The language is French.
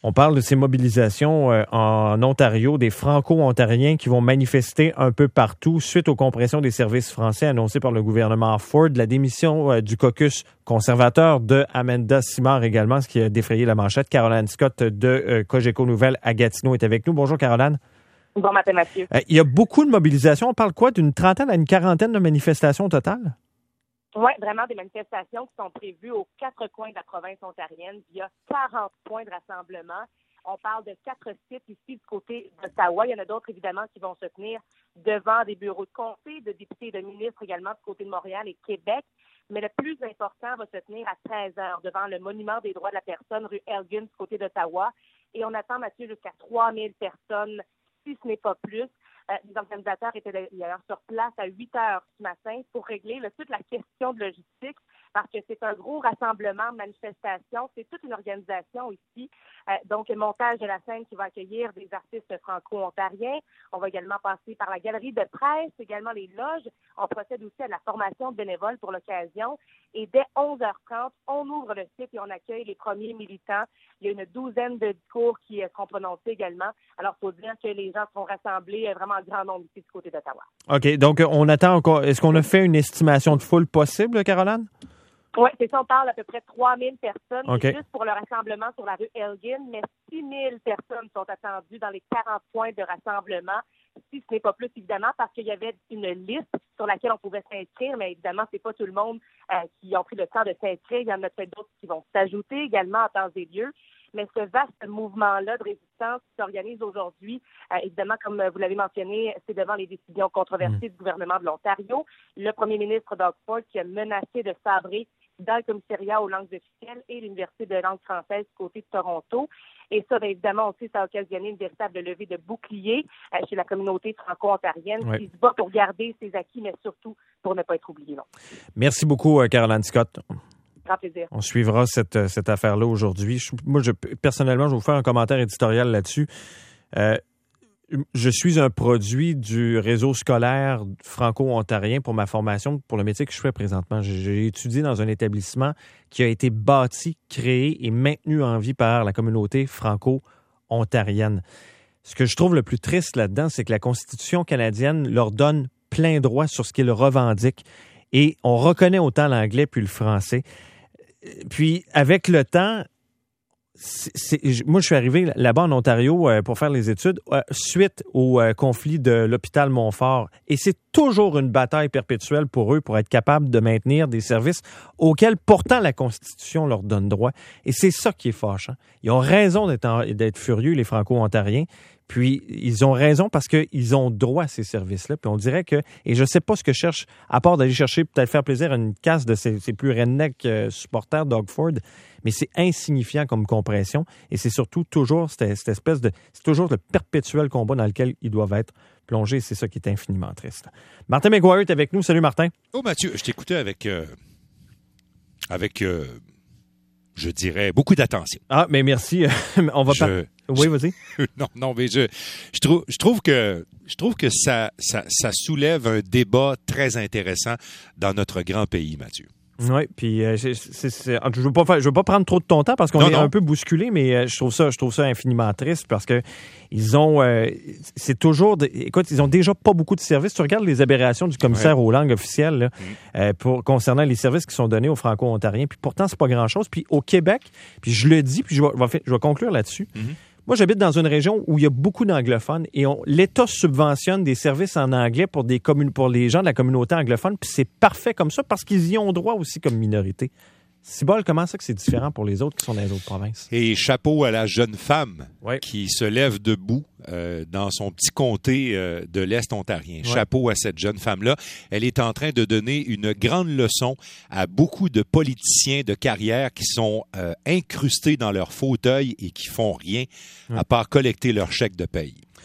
On parle de ces mobilisations en Ontario, des Franco-Ontariens qui vont manifester un peu partout suite aux compressions des services français annoncées par le gouvernement Ford, la démission du caucus conservateur de Amanda Simard également, ce qui a défrayé la manchette. Caroline Scott de Cogeco Nouvelles à Gatineau est avec nous. Bonjour Caroline. Bon matin Mathieu. Il y a beaucoup de mobilisations. On parle quoi, d'une trentaine à une quarantaine de manifestations au total? Oui, vraiment des manifestations qui sont prévues aux 4 coins de la province ontarienne. Il y a 40 points de rassemblement. On parle de 4 sites ici du côté d'Ottawa. Il y en a d'autres, évidemment, qui vont se tenir devant des bureaux de comté, de députés et de ministres également du côté de Montréal et Québec. Mais le plus important va se tenir à 13 heures devant le Monument des droits de la personne, rue Elgin, du côté d'Ottawa. Et on attend, Mathieu, jusqu'à 3000 personnes, si ce n'est pas plus. Les organisateurs étaient d'ailleurs sur place à 8 heures ce matin pour régler toute la question de logistique, parce que c'est un gros rassemblement, manifestation. C'est toute une organisation ici. Donc, le montage de la scène qui va accueillir des artistes franco-ontariens. On va également passer par la galerie de presse, également les loges. On procède aussi à la formation de bénévoles pour l'occasion. Et dès 11h30, on ouvre le site et on accueille les premiers militants. Il y a une douzaine de discours qui seront prononcés également. Alors, il faut dire que les gens seront rassemblés vraiment en grand nombre ici du côté d'Ottawa. OK. Donc, on attend encore. Est-ce qu'on a fait une estimation de foule possible, Caroline? Oui, c'est ça. On parle d'à peu près 3000 personnes. Okay. Juste pour le rassemblement sur la rue Elgin, mais 6000 personnes sont attendues dans les 40 points de rassemblement. Si ce n'est pas plus, évidemment, parce qu'il y avait une liste sur laquelle on pouvait s'inscrire, mais évidemment, c'est pas tout le monde qui a pris le temps de s'inscrire. Il y en a peut-être d'autres qui vont s'ajouter également en temps et lieu. Mais ce vaste mouvement-là de résistance qui s'organise aujourd'hui, évidemment, comme vous l'avez mentionné, c'est devant les décisions controversées du gouvernement de l'Ontario. Le premier ministre Doug Ford qui a menacé de sabrer dans le commissariat aux langues officielles et l'Université de langue française du côté de Toronto. Et ça, bien évidemment, aussi, ça a occasionné une véritable levée de bouclier chez la communauté franco-ontarienne qui se bat pour garder ses acquis, mais surtout pour ne pas être oublié. Non. Merci beaucoup, Caroline Scott. Grand plaisir. On suivra cette affaire-là aujourd'hui. Personnellement, je vais vous faire un commentaire éditorial là-dessus. Je suis un produit du réseau scolaire franco-ontarien pour ma formation, pour le métier que je fais présentement. J'ai étudié dans un établissement qui a été bâti, créé et maintenu en vie par la communauté franco-ontarienne. Ce que je trouve le plus triste là-dedans, c'est que la Constitution canadienne leur donne plein droit sur ce qu'ils revendiquent. Et on reconnaît autant l'anglais puis le français. Puis, avec le temps, moi, je suis arrivé là-bas en Ontario pour faire les études suite au conflit de l'hôpital Montfort. Et c'est toujours une bataille perpétuelle pour eux pour être capables de maintenir des services auxquels pourtant la Constitution leur donne droit. Et c'est ça qui est fâchant. Ils ont raison d'être furieux, les Franco-Ontariens. Puis, ils ont raison parce qu'ils ont droit à ces services-là. Puis, on dirait que... Et je ne sais pas ce que je cherche, à part d'aller chercher, peut-être faire plaisir à une casse de ces plus redneck supporters Doug Ford, mais c'est insignifiant comme compression. Et c'est surtout toujours cette espèce de... C'est toujours le perpétuel combat dans lequel ils doivent être plongés. C'est ça qui est infiniment triste. Martin McGuire est avec nous. Salut, Martin. Oh, Mathieu, je t'écoutais avec je dirais, beaucoup d'attention. Ah, mais merci. On va pas... Oui, vas-y. Non, mais je trouve que ça soulève un débat très intéressant dans notre grand pays, Mathieu. Oui, puis je veux pas prendre trop de ton temps parce qu'on est un peu bousculé, mais je trouve ça infiniment triste parce que ils ont c'est toujours écoute, ils ont déjà pas beaucoup de services. Tu regardes les aberrations du commissaire aux langues officielles là, concernant les services qui sont donnés aux Franco-Ontariens, puis pourtant c'est pas grand-chose. Puis au Québec, puis je le dis, puis je vais conclure là-dessus. Moi, j'habite dans une région où il y a beaucoup d'anglophones et l'État subventionne des services en anglais pour les gens de la communauté anglophone, puis c'est parfait comme ça parce qu'ils y ont droit aussi comme minorité. Cibole, comment ça que c'est différent pour les autres qui sont dans les autres provinces? Et chapeau à la jeune femme qui se lève debout dans son petit comté de l'Est ontarien. Chapeau à cette jeune femme-là. Elle est en train de donner une grande leçon à beaucoup de politiciens de carrière qui sont incrustés dans leur fauteuil et qui font rien à part collecter leur chèque de paye.